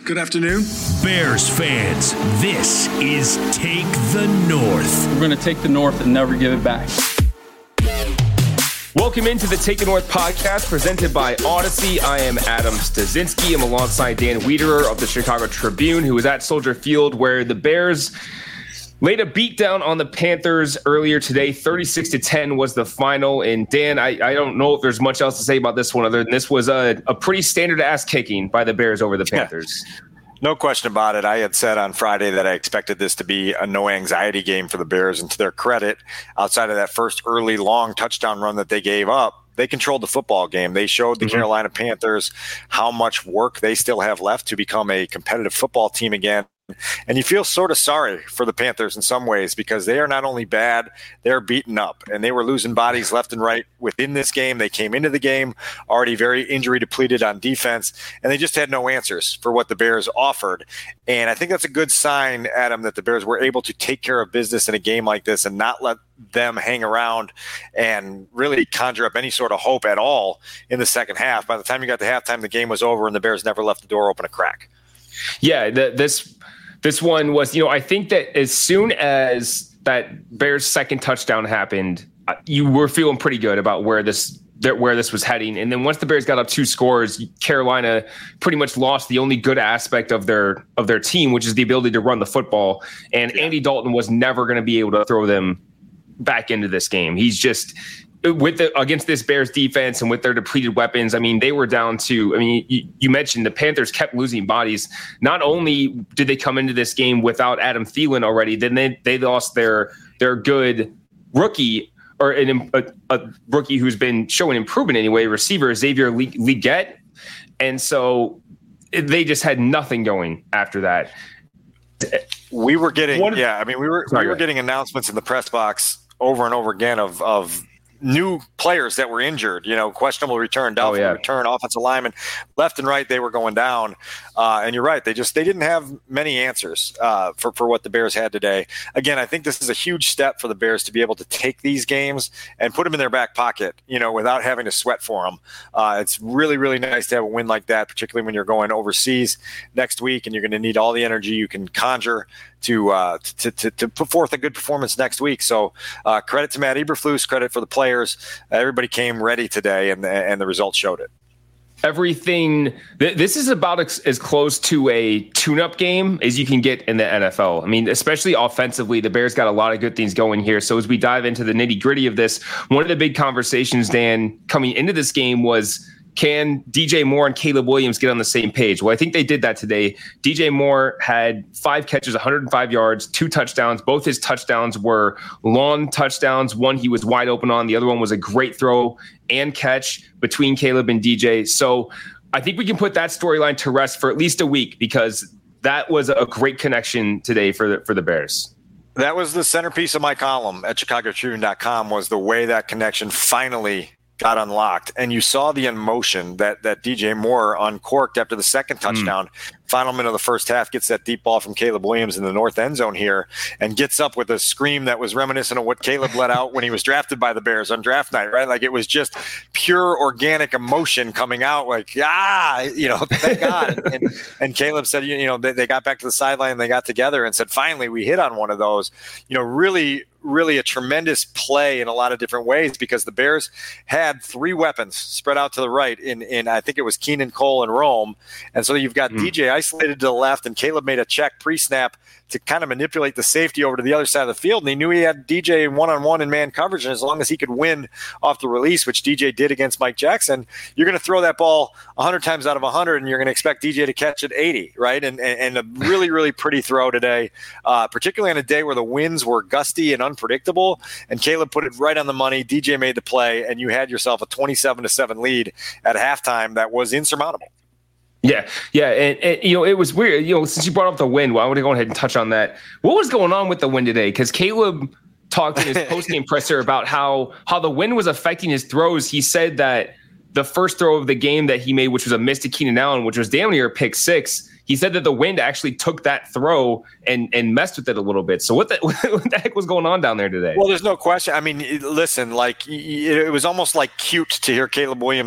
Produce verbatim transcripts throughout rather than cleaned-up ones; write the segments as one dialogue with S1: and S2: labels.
S1: Good afternoon.
S2: Bears fans, this is Take the North.
S3: We're going to take the North and never give it back.
S4: Welcome into the Take the North podcast presented by Odyssey. I am Adam Stasinski. I'm alongside Dan Wiederer of the Chicago Tribune, who was at Soldier Field, where the Bears laid a beatdown on the Panthers earlier today. thirty-six to ten was the final. And Dan, I, I don't know if there's much else to say about this one other than this was a, a pretty standard ass kicking by the Bears over the Panthers.
S5: Yeah. No question about it. I had said on Friday that I expected this to be a no anxiety game for the Bears, and to their credit, outside of that first early long touchdown run that they gave up, they controlled the football game. They showed the mm-hmm. Carolina Panthers how much work they still have left to become a competitive football team again. And you feel sort of sorry for the Panthers in some ways, because they are not only bad, they're beaten up, and they were losing bodies left and right within this game. They came into the game already very injury depleted on defense, and they just had no answers for what the Bears offered. And I think that's a good sign, Adam, that the Bears were able to take care of business in a game like this and not let them hang around and really conjure up any sort of hope at all in the second half. By the time you got to halftime, the game was over, and the Bears never left the door open a crack.
S4: Yeah, the, this this one was, you know, I think that as soon as that Bears second touchdown happened, you were feeling pretty good about where this where this was heading. And then once the Bears got up two scores, Carolina pretty much lost the only good aspect of their of their team, which is the ability to run the football. And yeah. Andy Dalton was never going to be able to throw them back into this game. He's just with the against this Bears defense and with their depleted weapons. I mean, they were down to, I mean, you, you mentioned the Panthers kept losing bodies. Not only did they come into this game without Adam Thielen already, then they, they lost their, their good rookie or an, a, a rookie who's been showing improvement anyway, receiver Xavier Legette. And so they just had nothing going after that.
S5: We were getting,
S4: One,
S5: yeah, I mean, we were, sorry, we were getting announcements in the press box over and over again of, of, new players that were injured, you know, questionable return, doubtful oh, yeah. return, offensive linemen, left and right, they were going down. Uh, and you're right. They just, they didn't have many answers uh, for, for what the Bears had today. Again, I think this is a huge step for the Bears to be able to take these games and put them in their back pocket, you know, without having to sweat for them. Uh, it's really, really nice to have a win like that, particularly when you're going overseas next week and you're going to need all the energy you can conjure to, uh, to, to, to put forth a good performance next week. So uh, credit to Matt Eberflus, credit for the players. Everybody came ready today, and and the results showed it.
S4: Everything. Th- this is about ex- as close to a tune-up game as you can get in the N F L. I mean, especially offensively, the Bears got a lot of good things going here. So as we dive into the nitty-gritty of this, one of the big conversations, Dan, coming into this game was, can D J Moore and Caleb Williams get on the same page? Well, I think they did that today. D J Moore had five catches, one hundred five yards, two touchdowns. Both his touchdowns were long touchdowns. One he was wide open on. The other one was a great throw and catch between Caleb and D J. So I think we can put that storyline to rest for at least a week, because that was a great connection today for the, for the Bears.
S5: That was the centerpiece of my column at Chicago Tribune dot com, was the way that connection finally got unlocked. And you saw the emotion that that D J Moore uncorked after the second touchdown. Mm. Final minute of the first half, gets that deep ball from Caleb Williams in the north end zone here and gets up with a scream that was reminiscent of what Caleb let out when he was drafted by the Bears on draft night, right? Like, it was just pure organic emotion coming out, like, ah, you know, thank God. and, and, and Caleb said, you, you know, they, they got back to the sideline and they got together and said, finally, we hit on one of those. You know, really, really a tremendous play in a lot of different ways, because the Bears had three weapons spread out to the right in, in I think it was Keenan, Cole, and Rome. And so you've got mm. D J isolated to the left, and Caleb made a check pre-snap to kind of manipulate the safety over to the other side of the field. And he knew he had D J one-on-one in man coverage. And as long as he could win off the release, which D J did against Mike Jackson, you're going to throw that ball one hundred times out of one hundred, and you're going to expect D J to catch it eighty, right? And, and, and a really, really pretty throw today, uh, particularly on a day where the winds were gusty and unpredictable. And Caleb put it right on the money. D J made the play, and you had yourself a twenty-seven to seven lead at halftime that was insurmountable.
S4: Yeah, yeah, and, and you know, it was weird. You know, since you brought up the wind, well, I want to go ahead and touch on that. What was going on with the wind today? Because Caleb talked in his post-game presser about how how the wind was affecting his throws. He said that the first throw of the game that he made, which was a miss to Keenan Allen, which was damn near a pick six, he said that the wind actually took that throw and and messed with it a little bit. So what the, what the heck was going on down there today?
S5: Well, there's no question. I mean, listen, like, it was almost like cute to hear Caleb Williams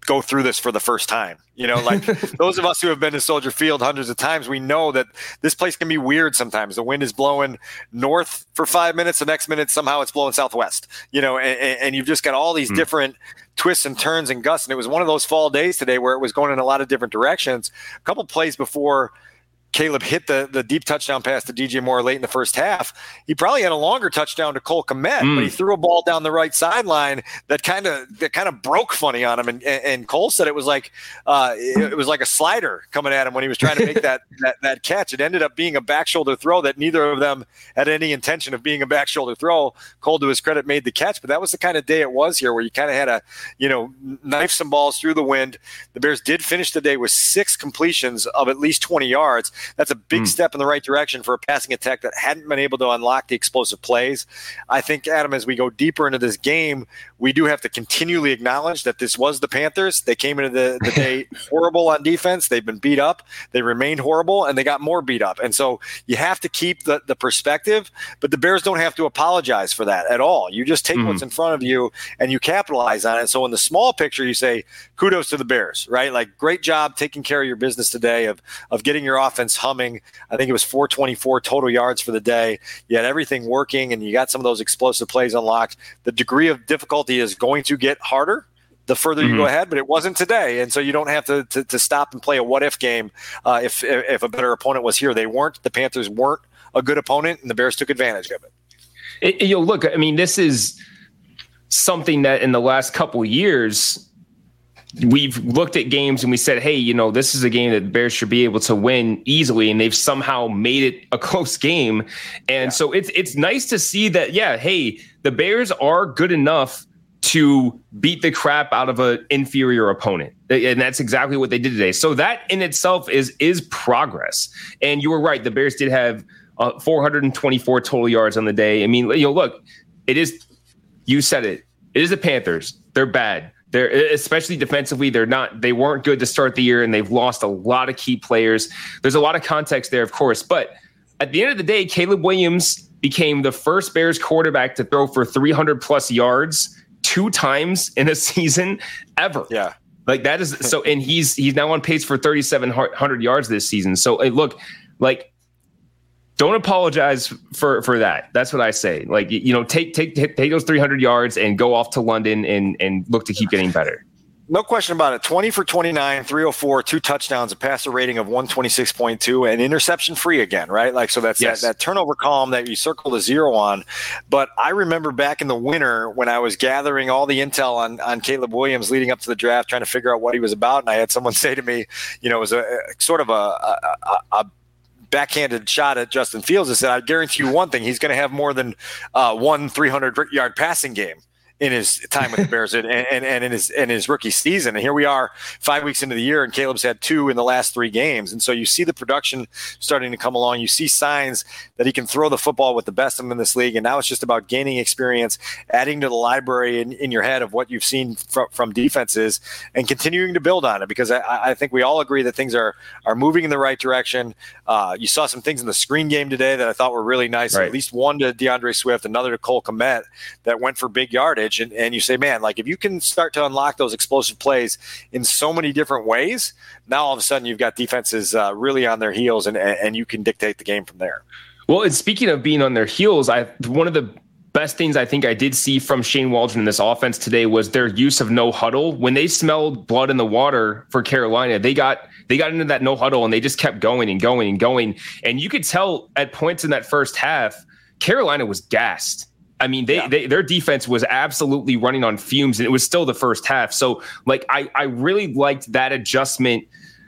S5: go through this for the first time. You know, like those of us who have been to Soldier Field hundreds of times, we know that this place can be weird sometimes. The wind is blowing north for five minutes. The next minute, somehow it's blowing southwest, you know, and, and you've just got all these mm. different twists and turns and gusts. And it was one of those fall days today where it was going in a lot of different directions. A couple plays before Caleb hit the, the deep touchdown pass to D J Moore late in the first half, he probably had a longer touchdown to Cole Kmet, mm. but he threw a ball down the right sideline that kind of that kind of broke funny on him. And, and Cole said it was like uh, it, it was like a slider coming at him when he was trying to make that, that that catch. It ended up being a back shoulder throw that neither of them had any intention of being a back shoulder throw. Cole, to his credit, made the catch, but that was the kind of day it was here where you kind of had to, you know, knife some balls through the wind. The Bears did finish the day with six completions of at least twenty yards. That's a big mm. step in the right direction for a passing attack that hadn't been able to unlock the explosive plays. I think, Adam, as we go deeper into this game, we do have to continually acknowledge that this was the Panthers. They came into the, the day horrible on defense. They've been beat up. They remained horrible, and they got more beat up. And so you have to keep the, the perspective, but the Bears don't have to apologize for that at all. You just take mm. what's in front of you, and you capitalize on it. So in the small picture, you say, kudos to the Bears, right? Like, great job taking care of your business today of, of getting your offense humming. I think it was four twenty-four total yards for the day. You had everything working, and you got some of those explosive plays unlocked. The degree of difficulty is going to get harder the further mm-hmm. you go ahead, but it wasn't today. And so you don't have to to, to stop and play a what-if game uh, if, if a better opponent was here. They weren't. The Panthers weren't a good opponent, and the Bears took advantage of it.
S4: it you know, look, I mean, this is something that in the last couple of years – we've looked at games and we said, hey, you know, this is a game that the Bears should be able to win easily. And they've somehow made it a close game. And yeah. so it's, it's nice to see that, yeah, hey, the Bears are good enough to beat the crap out of an inferior opponent. And that's exactly what they did today. So that in itself is, is progress. And you were right. The Bears did have uh, four hundred twenty-four total yards on the day. I mean, you know, look, it is, you said it, it is the Panthers. They're bad. They're especially defensively. They're not. They weren't good to start the year, and they've lost a lot of key players. There's a lot of context there, of course. But at the end of the day, Caleb Williams became the first Bears quarterback to throw for three hundred plus yards two times in a season ever.
S5: Yeah,
S4: like that is so. And he's he's now on pace for thirty-seven hundred yards this season. So hey, look, like, don't apologize for, for that. That's what I say. Like, you know, take take take those three hundred yards and go off to London and and look to keep getting better.
S5: No question about it. twenty for twenty-nine, three oh four, two touchdowns, a passer rating of one twenty-six point two, and interception free again, right? Like, so that's yes. that, that turnover column that you circle the zero on. But I remember back in the winter when I was gathering all the intel on, on Caleb Williams leading up to the draft, trying to figure out what he was about. And I had someone say to me, you know, it was a, a sort of a, a, a, a backhanded shot at Justin Fields and said, I guarantee you one thing, he's going to have more than uh, one three hundred yard passing game in his time with the Bears and, and, and in his in his rookie season. And here we are five weeks into the year, and Caleb's had two in the last three games. And so you see the production starting to come along. You see signs that he can throw the football with the best of them in this league. And now it's just about gaining experience, adding to the library in, in your head of what you've seen from, from defenses, and continuing to build on it, because I, I think we all agree that things are are moving in the right direction. Uh, you saw some things in the screen game today that I thought were really nice. Right. At least one to DeAndre Swift, another to Cole Kmet that went for big yardage. And, and you say, man, like, if you can start to unlock those explosive plays in so many different ways, now all of a sudden you've got defenses uh, really on their heels, and, and you can dictate the game from there.
S4: Well, and speaking of being on their heels, I one of the best things I think I did see from Shane Waldron in this offense today was their use of no huddle. When they smelled blood in the water for Carolina, they got they got into that no huddle, and they just kept going and going and going. And you could tell at points in that first half, Carolina was gassed. I mean, they, yeah. they their defense was absolutely running on fumes, and it was still the first half. So, like, I, I really liked that adjustment.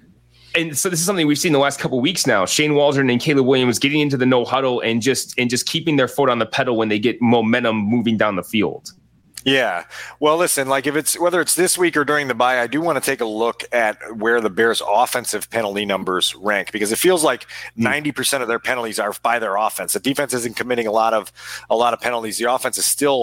S4: And so this is something we've seen the last couple of weeks now. Shane Waldron and Caleb Williams getting into the no huddle and just and just keeping their foot on the pedal when they get momentum moving down the field.
S5: Yeah. Well, listen, like if it's whether it's this week or during the bye, I do want to take a look at where the Bears' offensive penalty numbers rank, because it feels like ninety percent of their penalties are by their offense. The defense isn't committing a lot of a lot of penalties. The offense is still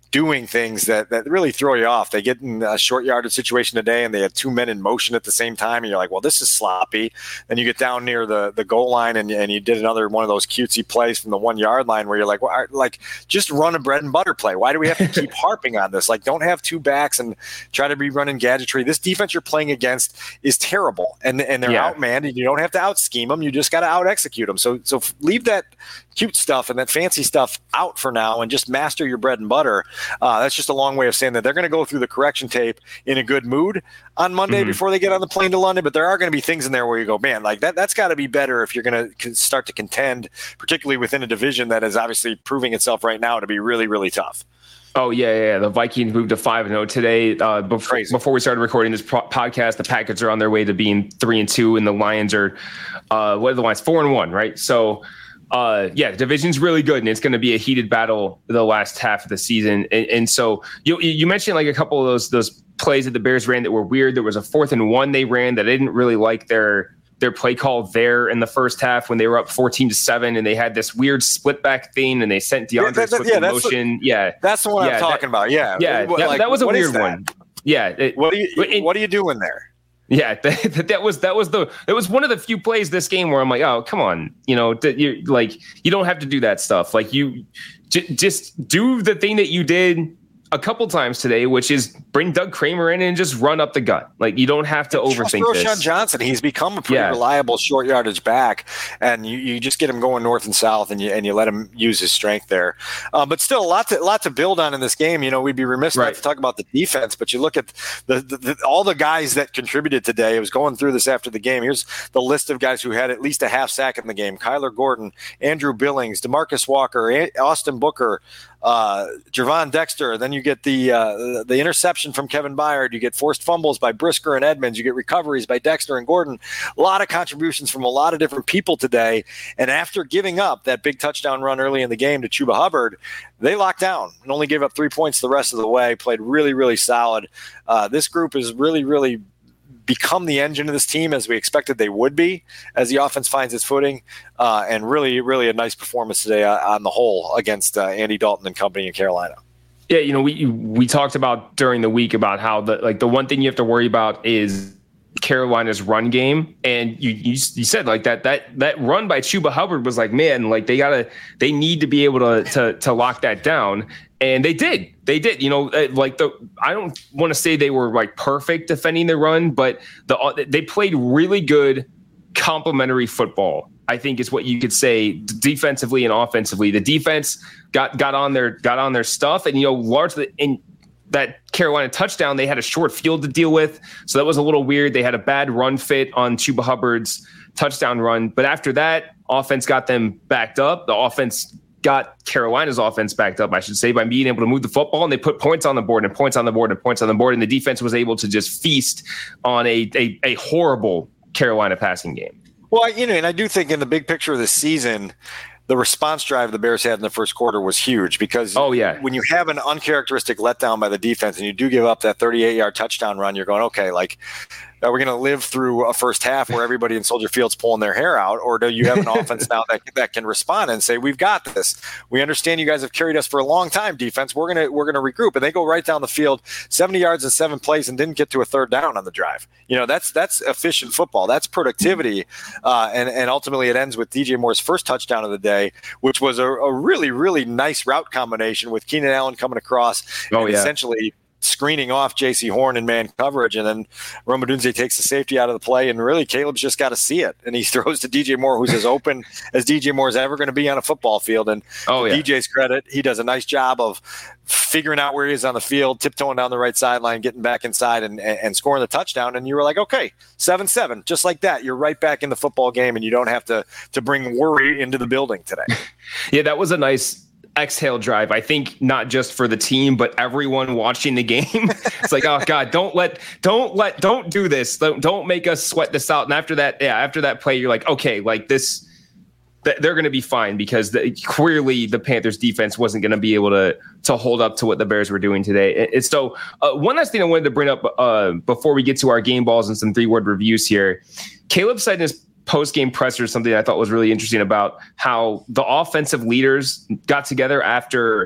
S5: doing things that, that really throw you off. They get in a short yardage situation today and they have two men in motion at the same time. And you're like, well, this is sloppy. Then you get down near the, the goal line and, and you did another one of those cutesy plays from the one yard line where you're like, well, like just run a bread and butter play. Why do we have to keep harping on this? Like, don't have two backs and try to be running gadgetry. This defense you're playing against is terrible. And, and they're
S4: yeah.
S5: outmanned and you don't have to out scheme them. You just got to out execute them. So, so leave that cute stuff and that fancy stuff out for now and just master your bread and butter. Uh, that's just a long way of saying that they're going to go through the correction tape in a good mood on Monday mm-hmm. before they get on the plane to London. But there are going to be things in there where you go, man, like that, that's got to be better if you're going to start to contend, particularly within a division that is obviously proving itself right now to be really, really tough.
S4: Oh, yeah, yeah. The Vikings moved to five and oh today. Uh, before, before we started recording this pro- podcast, the Packers are on their way to being three and two, and the Lions are, uh, what are the Lions? four and one, right? So, uh, yeah, the division's really good, and it's going to be a heated battle the last half of the season. And, and so you you mentioned like a couple of those those plays that the Bears ran that were weird. There was a fourth and one they ran that I didn't really like their their play call there in the first half when they were up fourteen to seven, and they had this weird split back thing, and they sent DeAndre that, that,
S5: Swift
S4: yeah,
S5: in
S4: motion.
S5: The,
S4: yeah,
S5: that's the one
S4: yeah,
S5: I'm talking
S4: that,
S5: about. Yeah,
S4: yeah,
S5: what,
S4: that,
S5: like,
S4: that was a weird
S5: that?
S4: one. Yeah, it,
S5: what are you
S4: it,
S5: what are you doing there?
S4: Yeah, that, that was that was the it was one of the few plays this game where I'm like, oh, come on, you know, you like you don't have to do that stuff. Like you j- just do the thing that you did a couple times today, which is bring Doug Kramer in and just run up the gut. Like you don't have to overthink
S5: Trust
S4: this.
S5: Roschon Johnson, he's become a pretty
S4: yeah.
S5: reliable short yardage back, and you, you just get him going north and south, and you and you let him use his strength there. Uh, but still, a lot to lot to build on in this game. You know, we'd be remiss
S4: right.
S5: not to talk about the defense, but you look at the, the, the all the guys that contributed today. I was going through this after the game. Here's the list of guys who had at least a half sack in the game: Kyler Gordon, Andrew Billings, DeMarcus Walker, Austin Booker, uh, Gervon Dexter. Then you get the uh, the interception from Kevin Byard. You get forced fumbles by Brisker and Edmonds. You get recoveries by Dexter and Gordon. A lot of contributions from a lot of different people today. And after giving up that big touchdown run early in the game to Chuba Hubbard, they locked down and only gave up three points the rest of the way. Played really, really solid. Uh, this group is really, really become the engine of this team as we expected they would be as the offense finds its footing. Uh, and really, really a nice performance today uh, on the whole against uh, Andy Dalton and company in Carolina.
S4: Yeah, you know, we we talked about during the week about how the like the one thing you have to worry about is Carolina's run game, and you you, you said like that that that run by Chuba Hubbard was like, man, like they gotta they need to be able to to to lock that down, and they did they did you know like the I don't want to say they were like perfect defending the run, but the they played really good complementary football, I think is what you could say defensively and offensively. The defense got got on their got on their stuff, and you know, largely in that Carolina touchdown, they had a short field to deal with, so that was a little weird. They had a bad run fit on Chuba Hubbard's touchdown run, but after that, offense got them backed up. The offense got Carolina's offense backed up, I should say, by being able to move the football, and they put points on the board and points on the board and points on the board, and the defense was able to just feast on a a, a horrible Carolina passing game.
S5: Well, you know, and I do think in the big picture of the season, the response drive the Bears had in the first quarter was huge because
S4: oh, yeah.
S5: when you have an uncharacteristic letdown by the defense and you do give up that thirty-eight-yard touchdown run, you're going, okay, like, are we going to live through a first half where everybody in Soldier Field's pulling their hair out, or do you have an offense now that that can respond and say, we've got this? We understand you guys have carried us for a long time, defense. We're gonna we're gonna regroup, and they go right down the field, seventy yards in seven plays, and didn't get to a third down on the drive. You know, that's that's efficient football. That's productivity, uh, and and ultimately it ends with D J Moore's first touchdown of the day, which was a, a really really nice route combination with Keenan Allen coming across
S4: oh,
S5: and
S4: yeah.
S5: essentially screening off J C Horn in man coverage, and then Rome Odunze takes the safety out of the play, and really Caleb's just got to see it, and he throws to D J Moore, who's as open as D J Moore is ever going to be on a football field. And
S4: oh,
S5: to
S4: yeah.
S5: D J's credit, he does a nice job of figuring out where he is on the field, tiptoeing down the right sideline, getting back inside, and, and, and scoring the touchdown. And you were like, okay, seven seven, just like that, you're right back in the football game, and you don't have to to bring worry into the building today.
S4: Yeah, that was a nice exhale drive, I think, not just for the team but everyone watching the game. It's like, oh god, don't let don't let don't do this, don't, don't make us sweat this out. And after that yeah after that play, you're like, okay, like this th- they're going to be fine, because the, clearly the Panthers defense wasn't going to be able to to hold up to what the Bears were doing today. And so uh, one last thing I wanted to bring up uh, before we get to our game balls and some three word reviews here. Caleb said in his post-game presser something I thought was really interesting about how the offensive leaders got together after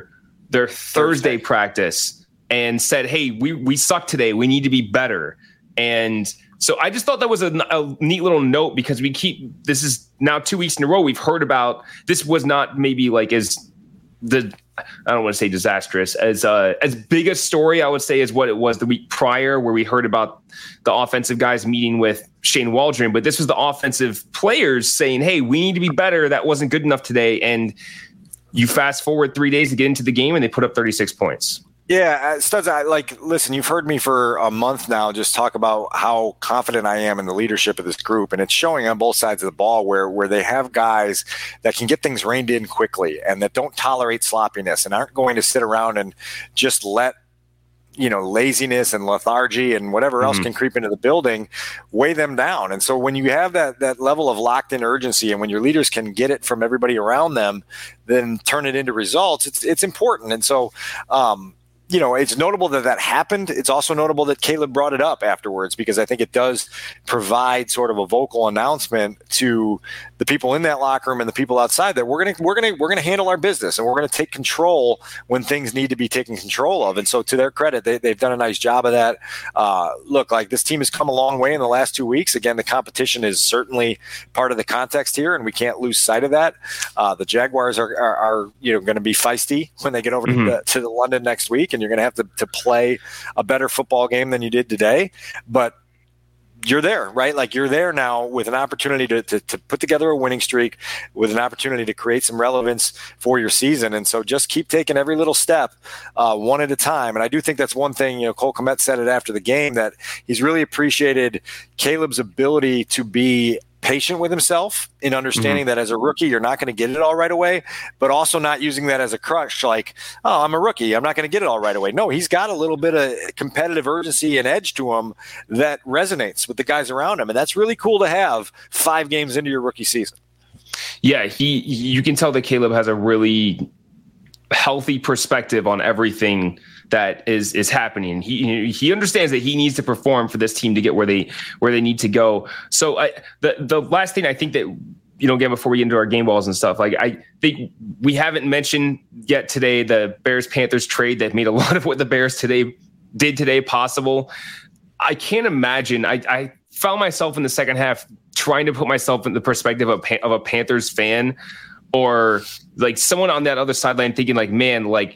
S4: their Thursday, Thursday practice and said, hey, we, we suck today. We need to be better. And so I just thought that was a, a neat little note because we keep, this is now two weeks in a row we've heard about, this was not maybe like as the, I don't want to say disastrous, as uh, as big a story I would say as what it was the week prior where we heard about the offensive guys meeting with Shane Waldron, but this was the offensive players saying, hey, we need to be better. That wasn't good enough today. And you fast forward three days to get into the game and they put up thirty-six points.
S5: Yeah, Studs, I like, listen, you've heard me for a month now just talk about how confident I am in the leadership of this group. And it's showing on both sides of the ball where, where they have guys that can get things reined in quickly and that don't tolerate sloppiness and aren't going to sit around and just let, you know, laziness and lethargy and whatever else mm-hmm. can creep into the building, weigh them down. And so when you have that that level of locked in urgency and when your leaders can get it from everybody around them, then turn it into results, it's it's important. And so, um, you know, it's notable that that happened. It's also notable that Caleb brought it up afterwards because I think it does provide sort of a vocal announcement to the people in that locker room and the people outside that we're going to we're going to we're going to handle our business and we're going to take control when things need to be taken control of. And so, to their credit, they, they've done a nice job of that. Uh, look, like this team has come a long way in the last two weeks. Again, the competition is certainly part of the context here, and we can't lose sight of that. Uh, the Jaguars are, are, are you know going to be feisty when they get over mm-hmm. to, the, to the London next week. And you're going to have to, to play a better football game than you did today. But you're there, right? Like you're there now with an opportunity to, to, to put together a winning streak, with an opportunity to create some relevance for your season. And so just keep taking every little step uh, one at a time. And I do think that's one thing, you know, Cole Kmet said it after the game, that he's really appreciated Caleb's ability to be patient with himself in understanding mm-hmm. that as a rookie, you're not going to get it all right away, but also not using that as a crutch. Like, oh, I'm a rookie, I'm not going to get it all right away. No, he's got a little bit of competitive urgency and edge to him that resonates with the guys around him. And that's really cool to have five games into your rookie season.
S4: Yeah. He, you can tell that Caleb has a really healthy perspective on everything that is is happening. He he understands that he needs to perform for this team to get where they where they need to go. So I, the the last thing I think that, you know, again, before we get into our game balls and stuff, like I think we haven't mentioned yet today the Bears Panthers trade that made a lot of what the Bears today did today possible. I can't imagine. I, I found myself in the second half trying to put myself in the perspective of, of a Panthers fan or like someone on that other sideline thinking like, man, like,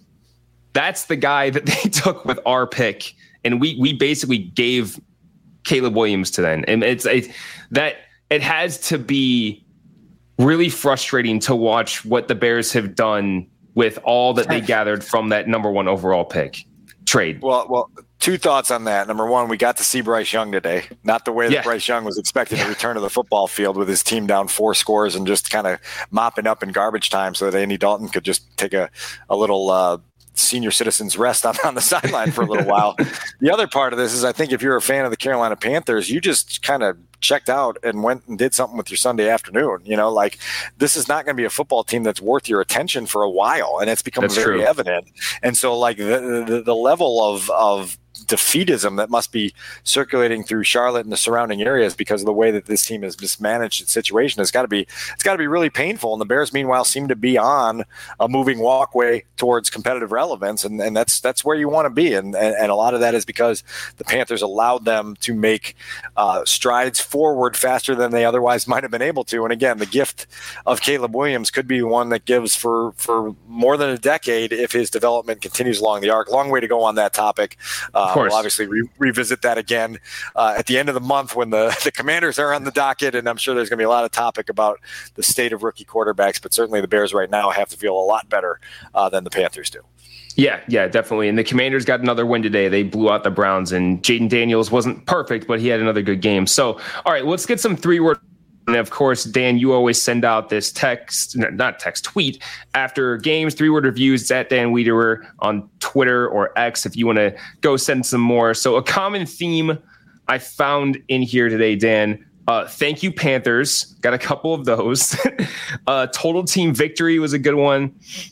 S4: that's the guy that they took with our pick, and we we basically gave Caleb Williams to them. And it's it, that it has to be really frustrating to watch what the Bears have done with all that they gathered from that number one overall pick trade.
S5: Well, well, two thoughts on that. Number one, we got to see Bryce Young today. Not the way that
S4: yeah.
S5: Bryce Young was expected to return to the football field with his team down four scores and just kind of mopping up in garbage time so that Andy Dalton could just take a, a little uh, senior citizens rest on, on the sideline for a little while. The other part of this is I think if you're a fan of the Carolina Panthers, you just kind of checked out and went and did something with your Sunday afternoon. You know, like this is not going to be a football team that's worth your attention for a while. And it's become
S4: that's
S5: very
S4: true.
S5: evident. And so like the, the, the level of, of, defeatism that must be circulating through Charlotte and the surrounding areas because of the way that this team has mismanaged its situation has got to be it's got to be really painful. And the Bears, meanwhile, seem to be on a moving walkway towards competitive relevance, and, and that's that's where you want to be. And, and and a lot of that is because the Panthers allowed them to make uh, strides forward faster than they otherwise might have been able to. And again, the gift of Caleb Williams could be one that gives for for more than a decade if his development continues along the arc. Long way to go on that topic. Uh, We'll obviously re- revisit that again uh, at the end of the month when the, the Commanders are on the docket, and I'm sure there's going to be a lot of topic about the state of rookie quarterbacks, but certainly the Bears right now have to feel a lot better uh, than the Panthers do.
S4: Yeah, yeah, definitely. And the Commanders got another win today. They blew out the Browns, and Jaden Daniels wasn't perfect, but he had another good game. So, all right, let's get some three-word. And of course, Dan, you always send out this text, not text, tweet after games, three-word reviews. It's at Dan Wiederer on Twitter or X if you want to go send some more. So a common theme I found in here today, Dan, uh, thank you, Panthers. Got a couple of those. uh, total team victory was a good one.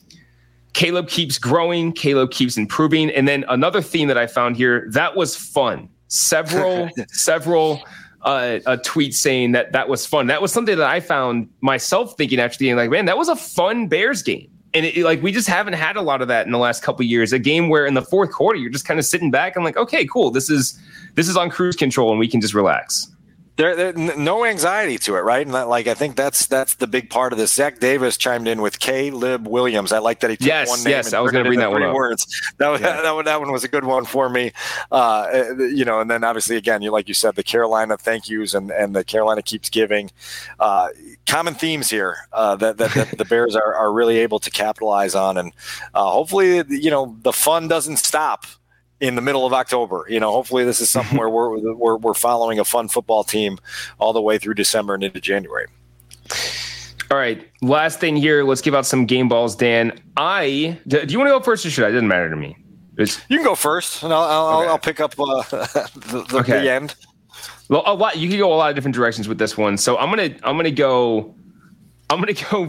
S4: Caleb keeps growing. Caleb keeps improving. And then another theme that I found here, that was fun. Several, several... Uh, a tweet saying that that was fun. That was something that I found myself thinking after the game, like, man, that was a fun Bears game. and it, like we just haven't had a lot of that in the last couple of years. A game where in the fourth quarter you're just kind of sitting back and like, okay, cool, this is this is on cruise control and we can just relax.
S5: There, there, no anxiety to it, right? And that, like, I think that's that's the big part of this. Zach Davis chimed in with Caleb Williams. I like that he took
S4: yes,
S5: one name.
S4: Yes,
S5: and
S4: I was going to bring that one up.
S5: Words. That, was,
S4: yeah.
S5: that, that, that one was a good one for me. Uh, you know, and then obviously, again, you like you said, the Carolina thank yous and, and the Carolina keeps giving. Uh, common themes here uh, that, that, that the Bears are, are really able to capitalize on. And uh, hopefully, you know, the fun doesn't stop in the middle of October. You know, hopefully this is something where we're, we're we're following a fun football team all the way through December and into January.
S4: All right, last thing here. Let's give out some game balls, Dan. I do you want to go first or should I? It doesn't matter to me. It's,
S5: you can go first, and I'll I'll,
S4: okay.
S5: I'll pick up uh, the, the,
S4: okay.
S5: the end.
S4: Well, a lot. You can go a lot of different directions with this one. So I'm gonna I'm gonna go I'm gonna go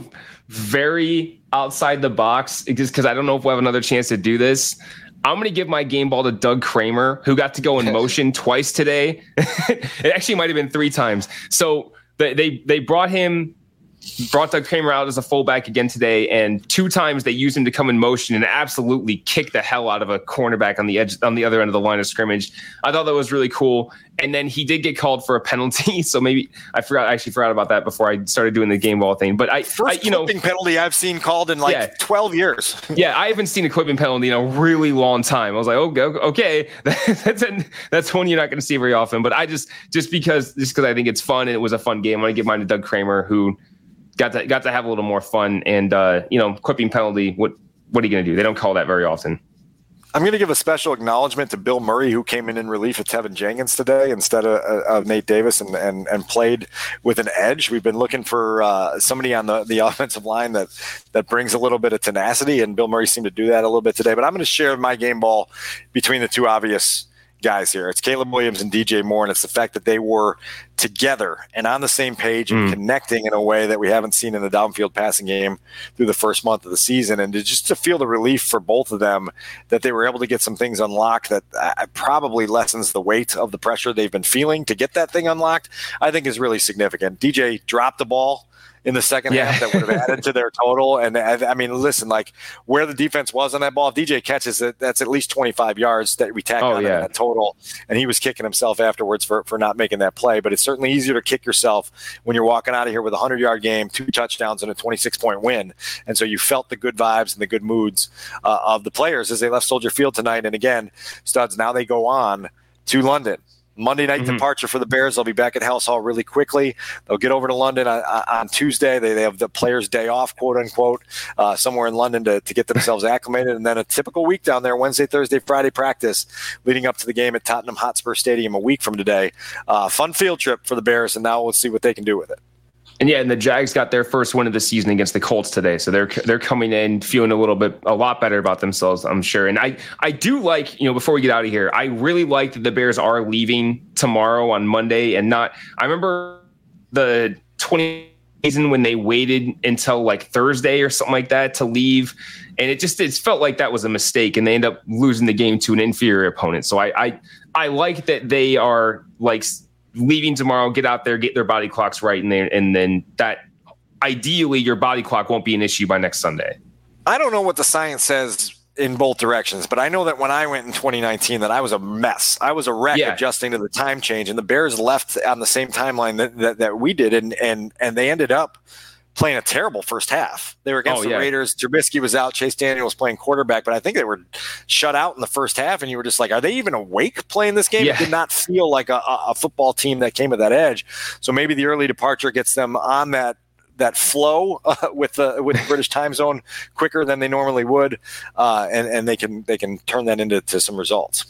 S4: very outside the box just because I don't know if we'll have another chance to do this. I'm going to give my game ball to Doug Kramer, who got to go in motion twice today. It actually might have been three times. So they, they they brought him, brought Doug Kramer out as a fullback again today, and two times they used him to come in motion and absolutely kick the hell out of a cornerback on the edge, on the other end of the line of scrimmage. I thought that was really cool. And then he did get called for a penalty, so maybe I forgot. I actually forgot about that before I started doing the game ball thing. But I,
S5: First
S4: I you know,
S5: penalty I've seen called in like
S4: yeah.
S5: twelve years.
S4: Yeah, I haven't seen a clipping penalty in a really long time. I was like, okay, okay, that's a, that's one you're not going to see very often. But I just just because just because I think it's fun and it was a fun game, I'm going to give mine to Doug Kramer, who got to got to have a little more fun. And uh, you know, clipping penalty. What what are you going to do? They don't call that very often.
S5: I'm going to give a special acknowledgement to Bill Murray, who came in in relief of Tevin Jenkins today instead of, of Nate Davis and, and and played with an edge. We've been looking for uh, somebody on the, the offensive line that that brings a little bit of tenacity, and Bill Murray seemed to do that a little bit today. But I'm going to share my game ball between the two obvious guys here. It's Caleb Williams and D J Moore, and it's the fact that they were together and on the same page and mm. connecting in a way that we haven't seen in the downfield passing game through the first month of the season. And to just to feel the relief for both of them that they were able to get some things unlocked that uh, probably lessens the weight of the pressure they've been feeling to get that thing unlocked, I think is really significant. D J dropped the ball in the second yeah. half that would have added to their total. And I, I mean, listen, like where the defense was on that ball, if D J catches it, that's at least twenty-five yards that we tack
S4: oh,
S5: on
S4: yeah.
S5: that total. And he was kicking himself afterwards for, for not making that play. But it's certainly easier to kick yourself when you're walking out of here with a hundred-yard game, two touchdowns, and a twenty-six point win. And so you felt the good vibes and the good moods uh, of the players as they left Soldier Field tonight. And again, Studs, now they go on to London. Monday night mm-hmm. departure for the Bears. They'll be back at House Hall really quickly. They'll get over to London on, on Tuesday. They, they have the players' day off, quote unquote, uh, somewhere in London to, to get themselves acclimated. And then a typical week down there, Wednesday, Thursday, Friday practice leading up to the game at Tottenham Hotspur Stadium a week from today. Uh, fun field trip for the Bears, and now we'll see what they can do with it.
S4: And yeah, and the Jags got their first win of the season against the Colts today, so they're they're coming in feeling a little bit, a lot better about themselves, I'm sure. And I I do like, you know, before we get out of here, I really like that the Bears are leaving tomorrow on Monday and not. I remember the twenty season when they waited until like Thursday or something like that to leave, and it just it felt like that was a mistake, and they end up losing the game to an inferior opponent. So I I, I like that they are like. leaving tomorrow, get out there, get their body clocks right, and then and then that ideally your body clock won't be an issue by next Sunday.
S5: I don't know what the science says in both directions, but I know that when I went in twenty nineteen that I was a mess. I was a wreck yeah. adjusting to the time change, and the Bears left on the same timeline that, that, that we did, and and and they ended up playing a terrible first half. They were against oh, the yeah. Raiders. Trubisky was out. Chase Daniel was playing quarterback, but I think they were shut out in the first half, and you were just like, are they even awake playing this game? Yeah. It did not feel like a, a football team that came at that edge. So maybe the early departure gets them on that that flow uh, with the with the British time zone quicker than they normally would, uh, and, and they can they can turn that into to some results.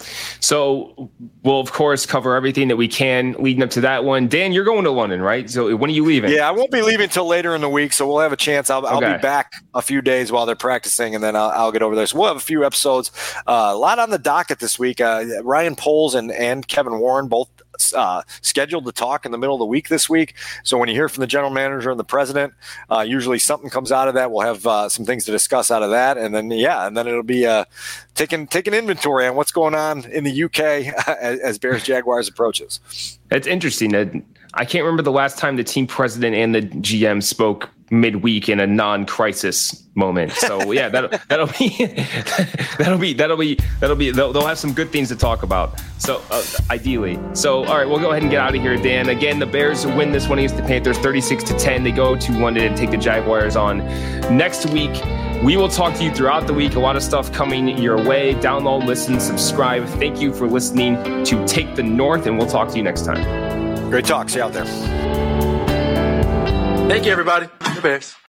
S4: So we'll, of course, cover everything that we can leading up to that one. Dan, you're going to London, right? So when are you leaving?
S5: Yeah, I won't be leaving until later in the week, so we'll have a chance. I'll, I'll okay. be back a few days while they're practicing, and then I'll, I'll get over there. So we'll have a few episodes. Uh, a lot on the docket this week. Uh, Ryan Poles and, and Kevin Warren both Uh, scheduled to talk in the middle of the week this week. So when you hear from the general manager and the president, uh, usually something comes out of that. We'll have uh, some things to discuss out of that. And then, yeah, and then it'll be uh, taking taking inventory on what's going on in the U K as, as Bears Jaguars approaches.
S4: It's interesting. I can't remember the last time the team president and the G M spoke midweek in a non-crisis moment. So yeah, that'll that'll be that'll be that'll be that'll be they'll, they'll have some good things to talk about. So uh, ideally, so all right, we'll go ahead and get out of here, Dan. Again, the Bears win this one against the Panthers, thirty-six to ten. They go to London and take the Jaguars on next week. We will talk to you throughout the week. A lot of stuff coming your way. Download, listen, subscribe. Thank you for listening to Take the North, and we'll talk to you next time.
S5: Great talk. See you out there.
S1: Thank you, everybody. The Bears.